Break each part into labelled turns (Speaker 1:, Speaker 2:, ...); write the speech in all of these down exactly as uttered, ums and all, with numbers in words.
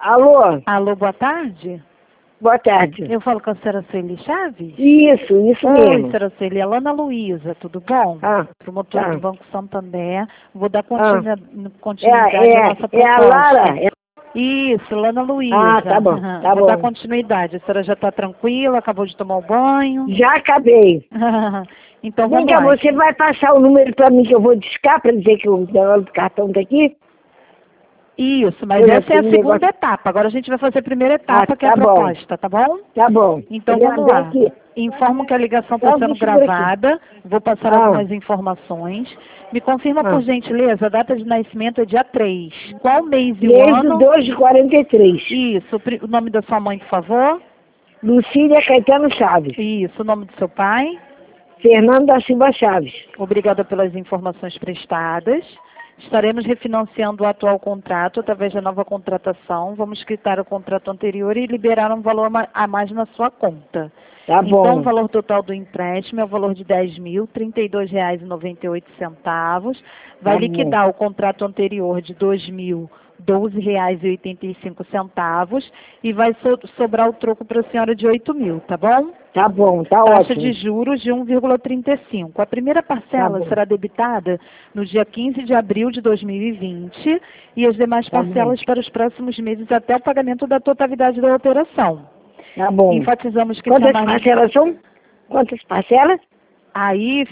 Speaker 1: Alô?
Speaker 2: Alô, boa tarde.
Speaker 1: Boa tarde.
Speaker 2: Eu falo com a senhora Sueli Chaves?
Speaker 1: Isso, isso
Speaker 2: Oi,
Speaker 1: mesmo.
Speaker 2: senhora Sueli. Alana Luísa, tudo bom?
Speaker 1: Ah,
Speaker 2: Promotora
Speaker 1: tá.
Speaker 2: do Banco Santander. Vou dar
Speaker 1: Ah.
Speaker 2: continua,
Speaker 1: É,
Speaker 2: continuidade
Speaker 1: é,
Speaker 2: à nossa
Speaker 1: é a
Speaker 2: proposta.
Speaker 1: Lara? É...
Speaker 2: Isso, Lana Luísa.
Speaker 1: Ah, tá bom, tá
Speaker 2: Vou
Speaker 1: bom.
Speaker 2: dar continuidade. A senhora já está tranquila? Acabou de tomar o banho?
Speaker 1: Já acabei.
Speaker 2: Então
Speaker 1: Vem
Speaker 2: vamos
Speaker 1: cá,
Speaker 2: lá.
Speaker 1: você vai passar o número para mim que eu vou discar para dizer que o negócio do cartão tá aqui?
Speaker 2: Isso, mas
Speaker 1: Eu
Speaker 2: essa é a
Speaker 1: tenho um
Speaker 2: segunda
Speaker 1: negócio-
Speaker 2: etapa. Agora a gente vai fazer a primeira etapa,
Speaker 1: Ah,
Speaker 2: que é a
Speaker 1: tá bom.
Speaker 2: proposta, tá bom?
Speaker 1: Tá bom.
Speaker 2: Então
Speaker 1: Ele
Speaker 2: vamos
Speaker 1: andou
Speaker 2: lá.
Speaker 1: aqui.
Speaker 2: Informo que a ligação está
Speaker 1: Então,
Speaker 2: sendo
Speaker 1: me segura aqui.
Speaker 2: gravada. Vou passar
Speaker 1: Ah.
Speaker 2: algumas informações. Me confirma,
Speaker 1: Ah.
Speaker 2: por gentileza, a data de nascimento é dia três. Qual mês e o
Speaker 1: Desde
Speaker 2: ano?
Speaker 1: o dois de quarenta e três.
Speaker 2: Isso. Pri- O nome da sua mãe, por favor?
Speaker 1: Lucília Caetano Chaves.
Speaker 2: Isso. O nome do seu pai?
Speaker 1: Fernando da Silva Chaves.
Speaker 2: Obrigada pelas informações prestadas. Estaremos refinanciando o atual contrato através da nova contratação. Vamos quitar o contrato anterior e liberar um valor ma- a mais na sua conta.
Speaker 1: Tá
Speaker 2: Então,
Speaker 1: bom.
Speaker 2: o valor total do empréstimo é o valor de dez mil, trinta e dois reais e noventa e oito centavos. Vai
Speaker 1: Tá bom.
Speaker 2: liquidar o contrato anterior de dois mil, doze reais e oitenta e cinco centavos e vai so- sobrar o troco para a senhora de oito mil, tá bom?
Speaker 1: Tá bom, tá
Speaker 2: Taxa
Speaker 1: ótimo.
Speaker 2: de juros de um vírgula trinta e cinco. A primeira parcela
Speaker 1: Tá bom.
Speaker 2: será debitada no dia quinze de abril de dois mil e vinte e as demais
Speaker 1: Tá
Speaker 2: parcelas para os próximos meses até o pagamento da totalidade da operação.
Speaker 1: Tá bom.
Speaker 2: Enfatizamos que se a
Speaker 1: Quantas
Speaker 2: margem...
Speaker 1: parcelas são? Quantas parcelas?
Speaker 2: Aí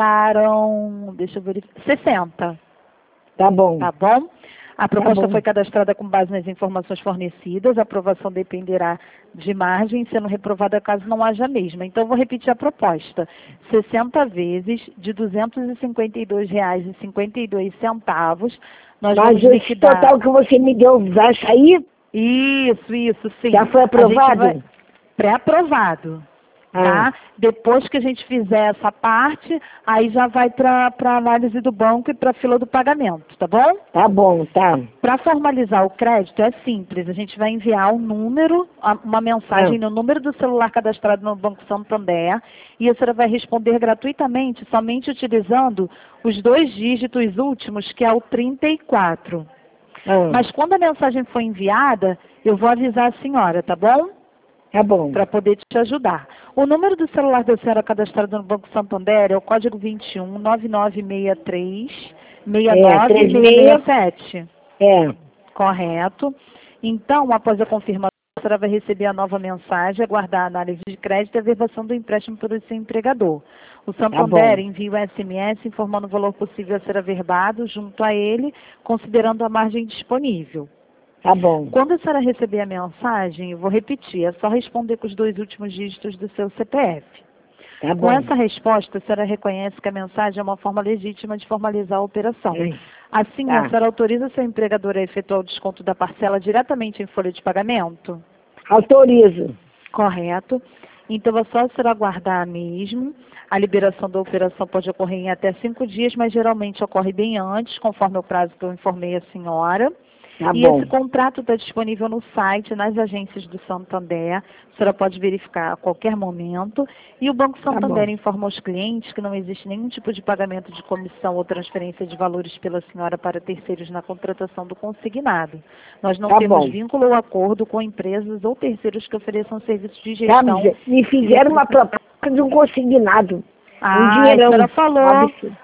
Speaker 2: ficaram, deixa eu verificar, sessenta,
Speaker 1: Tá bom.
Speaker 2: tá bom? A proposta
Speaker 1: bom.
Speaker 2: foi cadastrada com base nas informações fornecidas. A aprovação dependerá de margem, sendo reprovada caso não haja mesma. Então, vou repetir a proposta. sessenta vezes de duzentos e cinquenta e dois reais e cinquenta e dois centavos. Nós
Speaker 1: Mas
Speaker 2: vamos
Speaker 1: esse
Speaker 2: liquidar...
Speaker 1: total que você me deu vai sair?
Speaker 2: Isso, isso, sim.
Speaker 1: Já foi
Speaker 2: A gente
Speaker 1: aprovado?
Speaker 2: vai- Pré-aprovado. Tá?
Speaker 1: Ah.
Speaker 2: Depois que a gente fizer essa parte, aí já vai para a análise do banco e para a fila do pagamento, tá bom?
Speaker 1: Tá bom, tá.
Speaker 2: Para formalizar o crédito é simples, a gente vai enviar um número, a- uma mensagem
Speaker 1: Ah.
Speaker 2: no número do celular cadastrado no Banco Santander e a senhora vai responder gratuitamente, somente utilizando os dois dígitos últimos, que é o trinta e quatro.
Speaker 1: Ah.
Speaker 2: Mas quando a mensagem for enviada, eu vou avisar a senhora, tá bom?
Speaker 1: Tá bom.
Speaker 2: Para poder te ajudar. O número do celular da senhora cadastrado no Banco Santander é o código vinte e um, nove nove seis três, seis
Speaker 1: É,
Speaker 2: nove
Speaker 1: três
Speaker 2: seis
Speaker 1: seis.
Speaker 2: seis sete.
Speaker 1: É.
Speaker 2: Correto. Então, após a confirmação, a senhora vai receber a nova mensagem, aguardar a análise de crédito e a verbação do empréstimo pelo seu empregador. O Santander
Speaker 1: bom.
Speaker 2: envia o S M S informando o valor possível a ser averbado junto a ele, considerando a margem disponível.
Speaker 1: Tá bom.
Speaker 2: Quando a senhora receber a mensagem, eu vou repetir, é só responder com os dois últimos dígitos do seu C P F.
Speaker 1: Tá
Speaker 2: Com
Speaker 1: bom.
Speaker 2: essa resposta, a senhora reconhece que a mensagem é uma forma legítima de formalizar a operação.
Speaker 1: Hum.
Speaker 2: Assim,
Speaker 1: Tá.
Speaker 2: a senhora autoriza seu empregador a efetuar o desconto da parcela diretamente em folha de pagamento?
Speaker 1: Autorizo.
Speaker 2: Correto. Então, é só a senhora aguardar mesmo. A liberação da operação pode ocorrer em até cinco dias, mas geralmente ocorre bem antes, conforme o prazo que eu informei a senhora.
Speaker 1: Tá
Speaker 2: E
Speaker 1: bom.
Speaker 2: esse contrato está disponível no site, nas agências do Santander. A senhora pode verificar a qualquer momento. E o Banco Santander
Speaker 1: bom.
Speaker 2: informa aos clientes que não existe nenhum tipo de pagamento de comissão ou transferência de valores pela senhora para terceiros na contratação do consignado. Nós não
Speaker 1: Tá
Speaker 2: temos
Speaker 1: bom.
Speaker 2: vínculo ou acordo com empresas ou terceiros que ofereçam serviços de
Speaker 1: Tá,
Speaker 2: gestão.
Speaker 1: me me fizeram uma proposta de um consignado. Um
Speaker 2: Ah, a
Speaker 1: dinheirão.
Speaker 2: senhora falou.
Speaker 1: Um absurdo.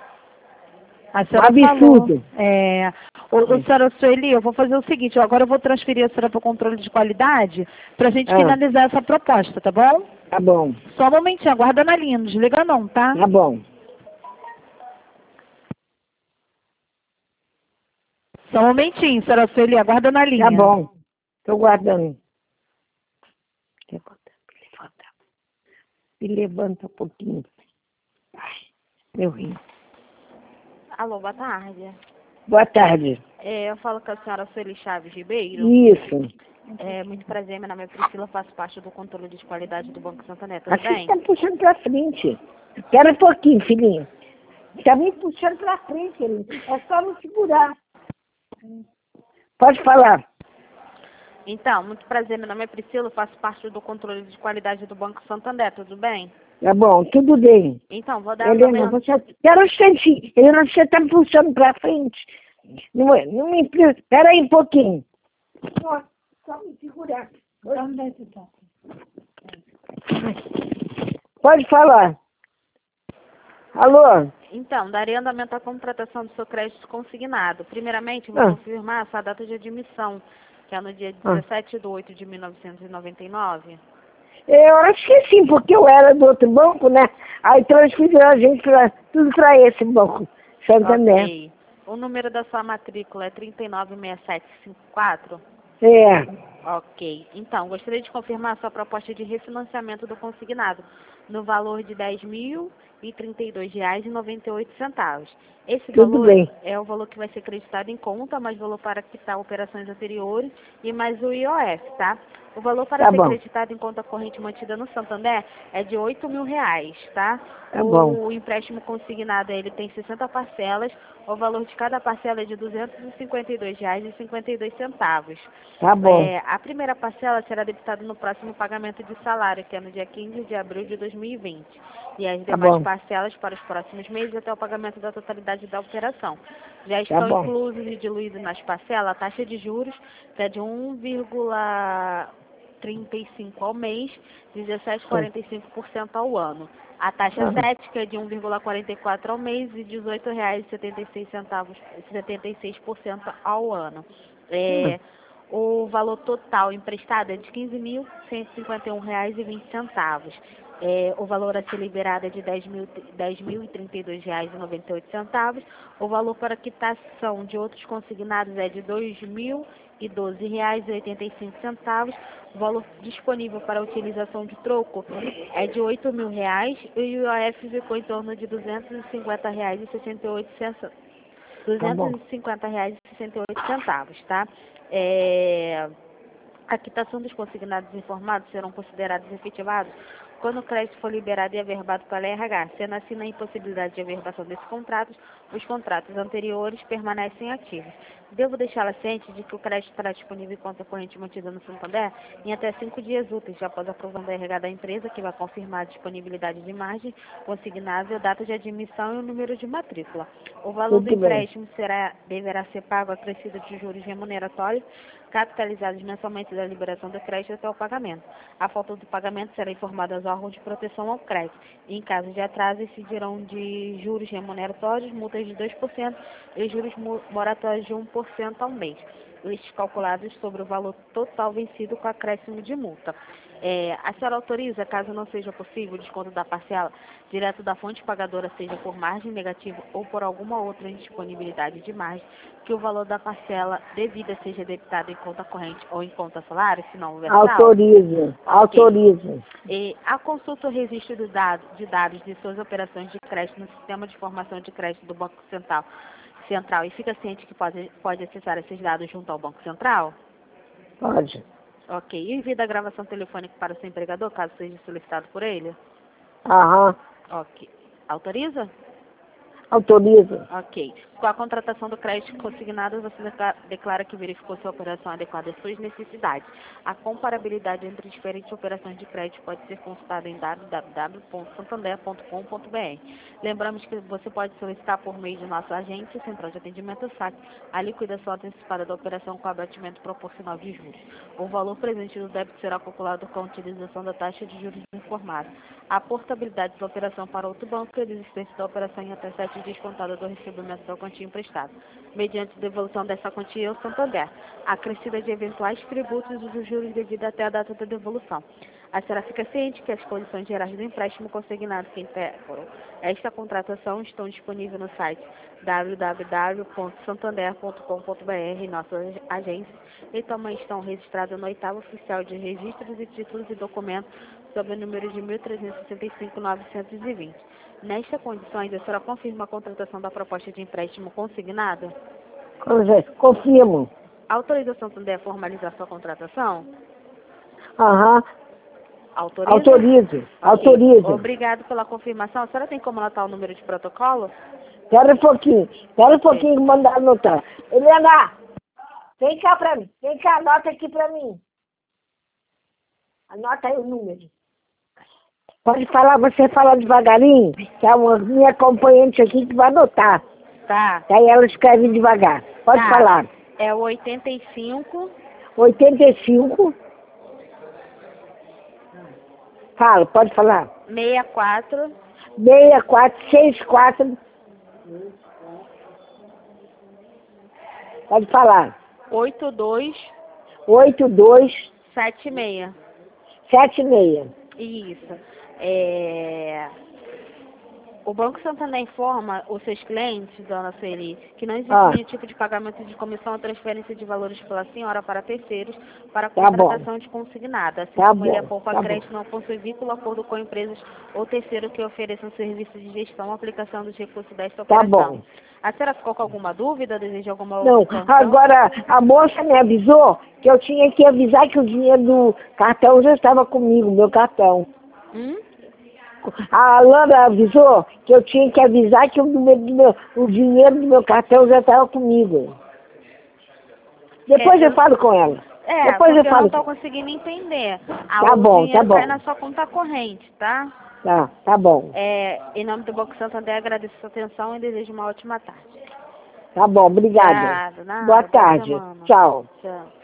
Speaker 2: A senhora
Speaker 1: Um absurdo.
Speaker 2: falou. É, ô, ô, senhora Sueli, eu vou fazer o seguinte, ó, agora eu vou transferir a senhora para o controle de qualidade para a gente
Speaker 1: Ah.
Speaker 2: finalizar essa proposta, tá bom?
Speaker 1: Tá bom.
Speaker 2: Só um momentinho, aguarda na linha, não desliga não, tá?
Speaker 1: Tá bom.
Speaker 2: Só um momentinho, senhora Sueli, aguarda na linha.
Speaker 1: Tá bom. Tô guardando. Levanta. Me levanta um pouquinho. Ai, meu rim.
Speaker 3: Alô, boa tarde.
Speaker 1: Boa tarde.
Speaker 3: É, eu falo com a senhora Sueli Chaves Ribeiro.
Speaker 1: Isso.
Speaker 3: É, muito prazer, meu nome é Priscila, faço parte do controle de qualidade do Banco Santander, tudo
Speaker 1: Aqui
Speaker 3: bem?
Speaker 1: você tá me puxando pra frente. Espera um pouquinho, filhinho. Tá me puxando pra frente, filhinho. É só me segurar. Pode falar.
Speaker 3: Então, muito prazer, meu nome é Priscila, faço parte do controle de qualidade do Banco Santander, tudo bem?
Speaker 1: Tá bom, tudo bem.
Speaker 3: Então, vou dar
Speaker 1: Helena,
Speaker 3: uma...
Speaker 1: você... Espera um instantinho. Helena, você tá me puxando pra frente. Não, é- não me... Espera aí um pouquinho. Nossa, só me segurar. Pode falar. Alô?
Speaker 3: Então, daria andamento à contratação do seu crédito consignado. Primeiramente, vou
Speaker 1: Ah.
Speaker 3: confirmar a sua data de admissão, que é no dia
Speaker 1: Ah.
Speaker 3: dezessete de oito de mil novecentos e noventa e nove.
Speaker 1: Eu acho que sim, porque eu era do outro banco, né? Aí transferiram a gente pra, tudo para esse banco, Santander.
Speaker 3: Ok. O número da sua matrícula é trinta e nove seis sete cinco quatro?
Speaker 1: É,
Speaker 3: Ok. Então, gostaria de confirmar a sua proposta de refinanciamento do consignado no valor de dez mil e trinta e dois reais e noventa e oito centavos. Esse
Speaker 1: tudo
Speaker 3: valor
Speaker 1: bem.
Speaker 3: é o valor que vai ser acreditado em conta, mais valor para quitar operações anteriores e mais o I O F, tá? O valor para
Speaker 1: Tá
Speaker 3: ser
Speaker 1: bom.
Speaker 3: acreditado em conta corrente mantida no Santander é de oito mil reais, tá?
Speaker 1: Tá
Speaker 3: o
Speaker 1: bom.
Speaker 3: empréstimo consignado ele tem sessenta parcelas, o valor de cada parcela é de duzentos e cinquenta e dois reais e cinquenta e dois centavos.
Speaker 1: Tá bom.
Speaker 3: É, a primeira parcela será debitada no próximo pagamento de salário, que é no dia quinze de abril de dois mil e vinte. E as
Speaker 1: Tá
Speaker 3: demais
Speaker 1: bom.
Speaker 3: parcelas para os próximos meses até o pagamento da totalidade da operação. Já
Speaker 1: Tá
Speaker 3: estão
Speaker 1: bom.
Speaker 3: inclusos e diluídos nas parcelas a taxa de juros, que é de um vírgula trinta e cinco ao mês, dezessete vírgula quarenta e cinco por cento ao ano. A taxa
Speaker 1: Aham.
Speaker 3: sete, que é de um vírgula quarenta e quatro ao mês e dezoito reais e setenta e seis centavos, setenta e seis por cento ao ano. É, o valor total emprestado é de quinze mil cento e cinquenta e um reais e vinte centavos. É, o valor a ser liberado é de dez mil e trinta e dois reais e noventa e oito centavos. O valor para quitação de outros consignados é de dois mil e doze reais e oitenta e cinco centavos. O valor disponível para utilização de troco é de oito mil reais e o I O F ficou em torno de duzentos e cinquenta reais e sessenta e oito centavos.
Speaker 1: Tá bom.
Speaker 3: duzentos e cinquenta reais e sessenta e oito centavos, tá? É, a quitação dos consignados informados serão considerados efetivados quando o crédito for liberado e averbado pela R H. Sendo assim, na impossibilidade de averbação desses contratos, os contratos anteriores permanecem ativos. Devo deixá-la ciente de que o crédito estará disponível em conta corrente mantida no Santander em até cinco dias úteis após a aprovação da R H da empresa, que vai confirmar a disponibilidade de margem consignável, data de admissão e o número de matrícula. O valor do
Speaker 1: Tudo bem.
Speaker 3: empréstimo será, deverá ser pago acrescido de juros remuneratórios capitalizados mensalmente da liberação do crédito até o pagamento. A falta do pagamento será informada aos órgãos de proteção ao crédito. Em caso de atraso, incidirão de juros remuneratórios, multas de dois por cento e juros moratórios de um por cento ao mês. Estes calculados sobre o valor total vencido com acréscimo de multa. É, a senhora autoriza, caso não seja possível, o desconto da parcela direto da fonte pagadora, seja por margem negativa ou por alguma outra indisponibilidade de margem, que o valor da parcela devida seja debitado em conta corrente ou em conta salário, se não houver saldo?
Speaker 1: Autoriza. Autoriza.
Speaker 3: E a consulta o registro de dados, de dados de suas operações de crédito no sistema de informação de crédito do Banco Central, Central e fica ciente que pode, pode acessar esses dados junto ao Banco Central?
Speaker 1: Pode.
Speaker 3: Ok. E envia a gravação telefônica para o seu empregador, caso seja solicitado por ele?
Speaker 1: Aham.
Speaker 3: Ok. Autoriza?
Speaker 1: Autoriza.
Speaker 3: Ok. Com a contratação do crédito consignado, você declara, declara que verificou se a operação adequada às suas necessidades. A comparabilidade entre diferentes operações de crédito pode ser consultada em w w w ponto santander ponto com ponto b r. Lembramos que você pode solicitar por meio de nossa agência, Central de Atendimento S A C, a liquidação antecipada da operação com abatimento proporcional de juros. O valor presente do débito será calculado com a utilização da taxa de juros informada. A portabilidade da operação para outro banco e a desistência da operação em até sete dias contada do recebimento da quantia emprestada, mediante devolução dessa quantia ao Santander, acrescida de eventuais tributos e dos juros devido até a data da devolução. A senhora fica ciente que as condições gerais do empréstimo consignado que integram esta contratação estão disponíveis no site w w w ponto santander ponto com ponto b r, nossa agência, e também estão registradas no oitavo oficial de registros e títulos e documentos sob o número de mil trezentos e sessenta e cinco, novecentos e vinte. Nestas condições, a senhora confirma a contratação da proposta de empréstimo consignada?
Speaker 1: Confirmo.
Speaker 3: Autorização Santander a formalizar sua contratação?
Speaker 1: Aham.
Speaker 3: Autoriza?
Speaker 1: Autorizo. Autorizo.
Speaker 3: Obrigado pela confirmação. A senhora tem como anotar o número de protocolo?
Speaker 1: Espera um pouquinho. Espera um pouquinho que mandar anotar. Helena, vem cá pra mim. Vem cá, anota aqui pra mim. Anota aí o número. Pode falar, você fala devagarinho, que é uma minha acompanhante aqui que vai anotar.
Speaker 3: Tá.
Speaker 1: Daí ela escreve devagar. Pode
Speaker 3: Tá.
Speaker 1: falar.
Speaker 3: É o oitenta e cinco,
Speaker 1: oitenta e cinco. Fala, pode falar.
Speaker 3: seis quatro.
Speaker 1: seis quatro seis quatro. Pode falar.
Speaker 3: oito dois
Speaker 1: oito dois
Speaker 3: sete seis.
Speaker 1: sete seis.
Speaker 3: Isso. É... O Banco Santander informa os seus clientes, dona Sueli, que não existe
Speaker 1: Ah.
Speaker 3: nenhum tipo de pagamento de comissão ou transferência de valores pela senhora para terceiros para
Speaker 1: Tá bom.
Speaker 3: contratação de consignada. Assim
Speaker 1: Tá
Speaker 3: como ele
Speaker 1: bom,
Speaker 3: apoupa
Speaker 1: tá
Speaker 3: crédito, não possui vínculo acordo com empresas ou terceiro que ofereçam serviços de gestão ou aplicação dos recursos desta
Speaker 1: Tá
Speaker 3: operação.
Speaker 1: bom.
Speaker 3: A senhora ficou com alguma dúvida? Deseja alguma
Speaker 1: Não,
Speaker 3: outra informação?
Speaker 1: agora a moça me avisou que eu tinha que avisar que o dinheiro do cartão já estava comigo, meu cartão.
Speaker 3: Hum?
Speaker 1: A Alana avisou que eu tinha que avisar que o, número do meu, o dinheiro do meu cartão já estava comigo. Depois
Speaker 3: É,
Speaker 1: eu falo com ela.
Speaker 3: É,
Speaker 1: Depois
Speaker 3: porque
Speaker 1: eu
Speaker 3: eu não
Speaker 1: falo.
Speaker 3: estou conseguindo entender. Ah,
Speaker 1: Tá
Speaker 3: o
Speaker 1: bom,
Speaker 3: dinheiro
Speaker 1: tá bom.
Speaker 3: cai na sua conta corrente, tá?
Speaker 1: Tá, tá bom.
Speaker 3: É, em nome do Banco Santander, agradeço a sua atenção e desejo uma ótima tarde.
Speaker 1: Tá bom, obrigada.
Speaker 3: Nada, nada,
Speaker 1: Boa tarde.
Speaker 3: semana.
Speaker 1: Tchau.
Speaker 3: Tchau.